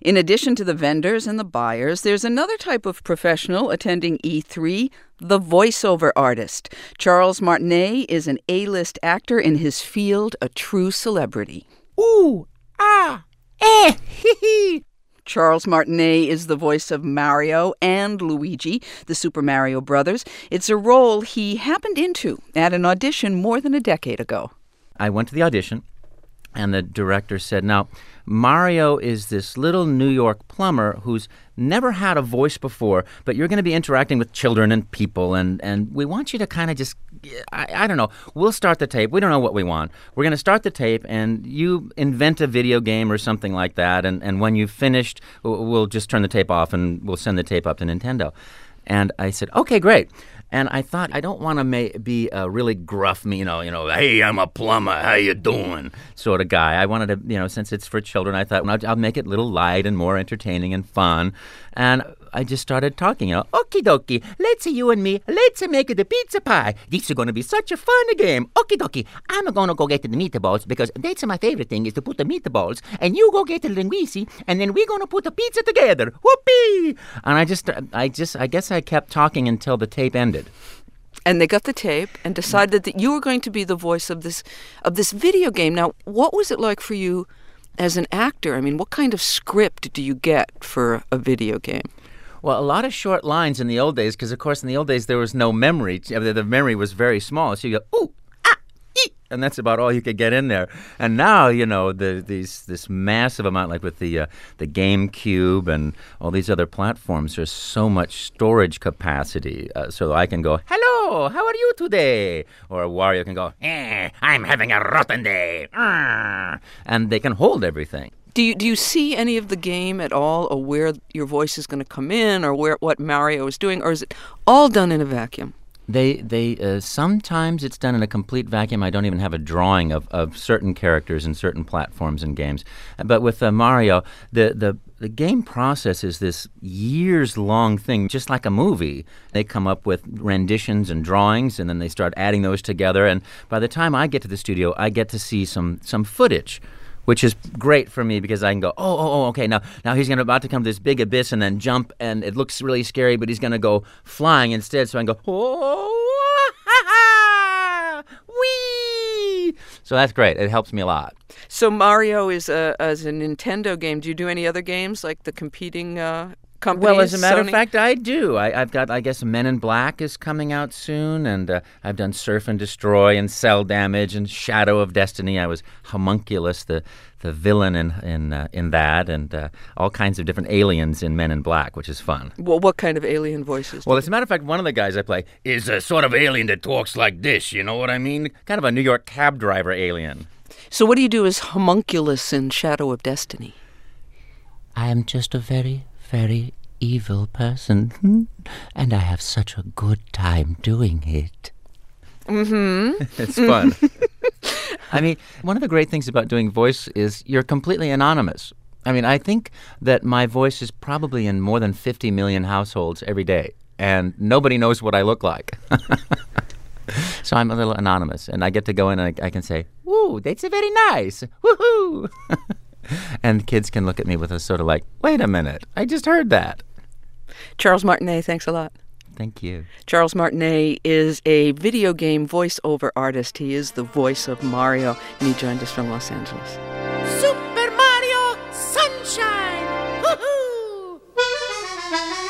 In addition to the vendors and the buyers, there's another type of professional attending E3, the voiceover artist. Charles Martinet is an A-list actor in his field, a true celebrity. Ooh, ah, eh, hee hee. Charles Martinet is the voice of Mario and Luigi, the Super Mario Brothers. It's a role he happened into at an audition more than a decade ago. I went to the audition, and the director said, now, Mario is this little New York plumber who's never had a voice before, but you're going to be interacting with children and people, and we want you to kind of just, I don't know, we'll start the tape. We don't know what we want. We're going to start the tape, and you invent a video game or something like that, and when you've finished, we'll just turn the tape off, and we'll send the tape up to Nintendo. And I said, okay, great. And I thought, I don't want to be a really gruff, hey, I'm a plumber, how you doing, sort of guy. I wanted to, since it's for children, I thought, I'll make it a little light and more entertaining and fun. And I just started talking, okie dokie, let's you and me, let's make the pizza pie. This is going to be such a fun game. Okie dokie, I'm going to go get the meatballs because that's my favorite thing is to put the meatballs. And you go get the linguine, and then we're going to put the pizza together. Whoopee! And I guess I kept talking until the tape ended. And they got the tape and decided that you were going to be the voice of this video game. Now, what was it like for you as an actor? I mean, what kind of script do you get for a video game? Well, a lot of short lines in the old days, because, of course, in the old days there was no memory. The memory was very small. So you go, ooh, ah, ee, and that's about all you could get in there. And now, this massive amount, like with the GameCube and all these other platforms, there's so much storage capacity. So I can go, hello, how are you today? Or Wario can go, I'm having a rotten day. And they can hold everything. Do you see any of the game at all, or where your voice is going to come in, or what Mario is doing, or is it all done in a vacuum? They sometimes it's done in a complete vacuum. I don't even have a drawing of certain characters in certain platforms and games. But with Mario, the game process is this years-long thing, just like a movie. They come up with renditions and drawings, and then they start adding those together. And by the time I get to the studio, I get to see some footage, which is great for me because I can go, okay, now he's about to come to this big abyss and then jump, and it looks really scary, but he's going to go flying instead. So I can go, wee! So that's great. It helps me a lot. So Mario is a Nintendo game. Do you do any other games like the competing companies? Well, as a matter Sony? of fact, I do. I've got, I guess, Men in Black is coming out soon, and I've done Surf and Destroy and Cell Damage and Shadow of Destiny. I was Homunculus, the villain in that, and all kinds of different aliens in Men in Black, which is fun. Well, what kind of alien voices? Well, as a matter of fact, one of the guys I play is a sort of alien that talks like this, you know what I mean? Kind of a New York cab driver alien. So what do you do as Homunculus in Shadow of Destiny? I am just a very, very evil person, and I have such a good time doing it. Mm-hmm. It's fun. I mean, one of the great things about doing voice is you're completely anonymous. I mean, I think that my voice is probably in more than 50 million households every day, and nobody knows what I look like. So I'm a little anonymous, and I get to go in and I can say, "Woo, that's a very nice, woohoo!" And kids can look at me with a sort of like, "Wait a minute, I just heard that." Charles Martinet, thanks a lot. Thank you. Charles Martinet is a video game voiceover artist. He is the voice of Mario, and he joined us from Los Angeles. Super Mario Sunshine! Woohoo!